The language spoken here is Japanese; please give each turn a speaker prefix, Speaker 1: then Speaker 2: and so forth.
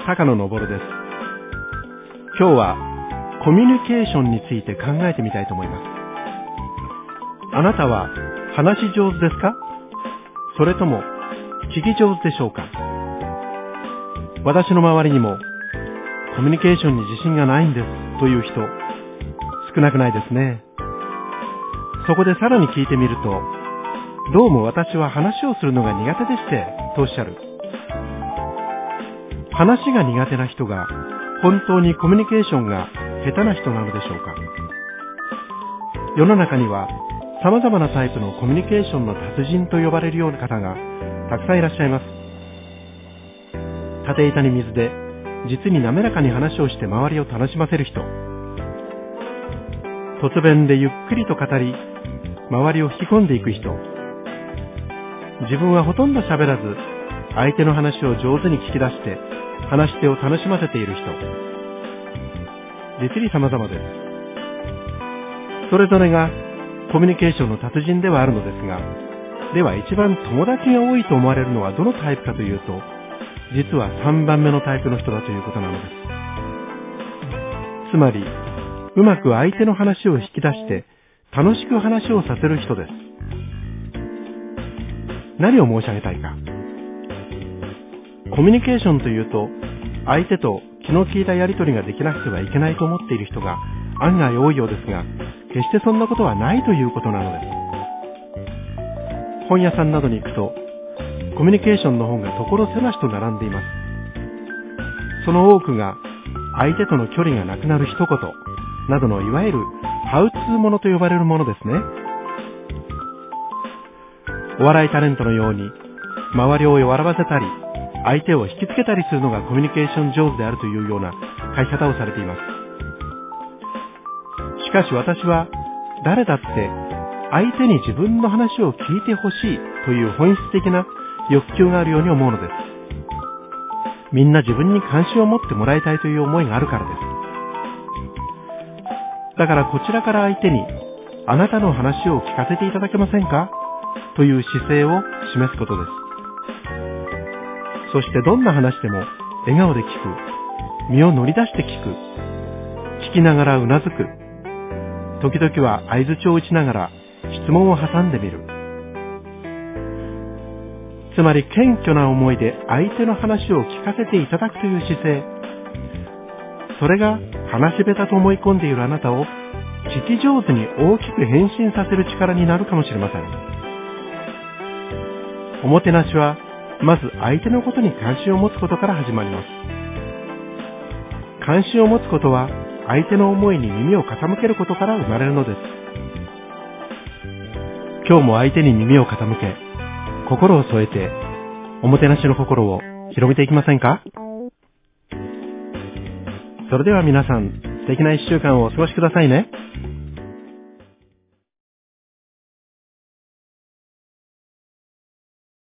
Speaker 1: 高野昇です。今日はコミュニケーションについて考えてみたいと思います。あなたは話し上手ですか？それとも聞き上手でしょうか？私の周りにもコミュニケーションに自信がないんですという人少なくないですね。そこでさらに聞いてみると、どうも私は話をするのが苦手でしてとおっしゃる。話が苦手な人が本当にコミュニケーションが下手な人なのでしょうか？世の中には様々なタイプのコミュニケーションの達人と呼ばれるような方がたくさんいらっしゃいます。縦板に水で実に滑らかに話をして周りを楽しませる人、突然でゆっくりと語り周りを引き込んでいく人、自分はほとんど喋らず相手の話を上手に聞き出して話し手を楽しませている人、実に様々です。それぞれがコミュニケーションの達人ではあるのですが、では一番友達が多いと思われるのはどのタイプかというと、実は3番目のタイプの人だということなのです。つまりうまく相手の話を引き出して楽しく話をさせる人です。何を申し上げたいか。コミュニケーションというと、相手と気の利いたやり取りができなくてはいけないと思っている人が案外多いようですが、決してそんなことはないということなのです。本屋さんなどに行くと、コミュニケーションの本が所狭しと並んでいます。その多くが相手との距離がなくなる一言などのいわゆるハウツーものと呼ばれるものですね。お笑いタレントのように周りを笑わせたり相手を引きつけたりするのがコミュニケーション上手であるというような書き方をされています。しかし私は誰だって相手に自分の話を聞いてほしいという本質的な欲求があるように思うのです。みんな自分に関心を持ってもらいたいという思いがあるからです。だからこちらから相手にあなたの話を聞かせていただけませんかという姿勢を示すことです。そしてどんな話でも笑顔で聞く、身を乗り出して聞く、聞きながらうなずく、時々は相槌を打ちながら質問を挟んでみる。つまり謙虚な思いで相手の話を聞かせていただくという姿勢、それが話し下手と思い込んでいるあなたを聞き上手に大きく変身させる力になるかもしれません。おもてなしはまず相手のことに関心を持つことから始まります。関心を持つことは相手の思いに耳を傾けることから生まれるのです。今日も相手に耳を傾け、心を添えておもてなしの心を広めていきませんか？それでは皆さん、素敵な1週間をお過ごしくださいね。